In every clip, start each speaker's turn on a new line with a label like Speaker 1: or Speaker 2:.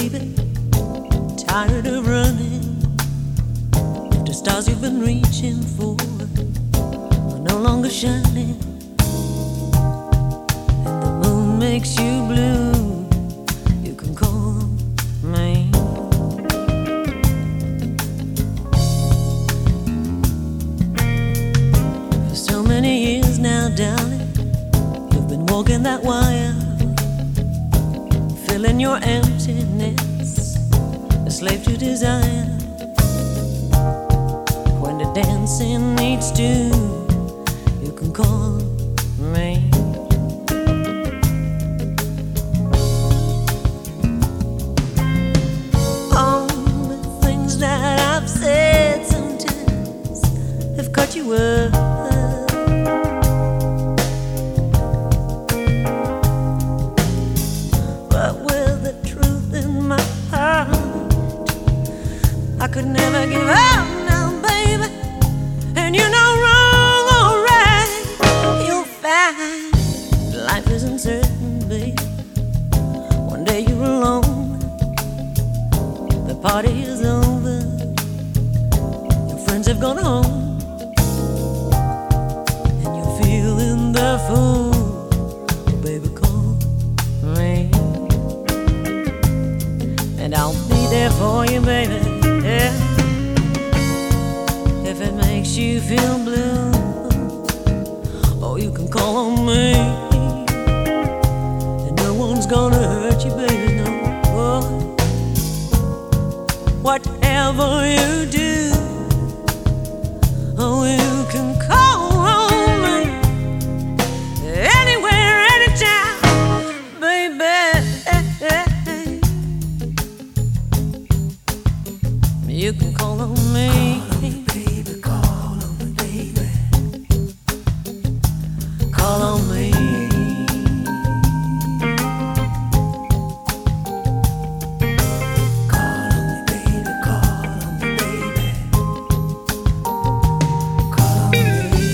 Speaker 1: baby, tired of running. The stars you've been reaching for are no longer shining, and the moon makes you blue. You can call me. For so many years now, darling, you've been walking that wire, filling your emptiness, a slave to desire. When the dancing needs to, you can call me. All the things that I've said sometimes have caught you up. I could never give up now, baby. And you know wrong or right, you'll find life isn't certain, baby. One day you're alone, the party is over, your friends have gone home, and you're feeling the fool. Oh, baby, call me, and I'll be there for you, baby. Yeah. If it makes you feel blue, oh, you can call on me, and no one's gonna hurt you, baby, no. Oh. Whatever you do, oh, you can call on me, anywhere, anytime, baby. You can call on me. Call on me, baby. Call on me. Call on me, baby. Call on me, baby. Call on me.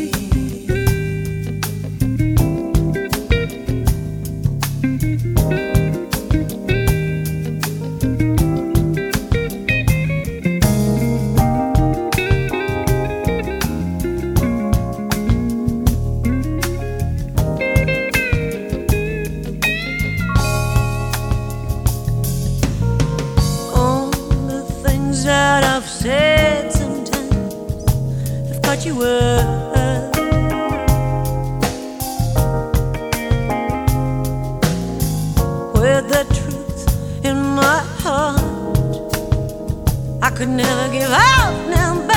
Speaker 1: That I've said sometimes have caught you up. With the truth in my heart, I could never give up now.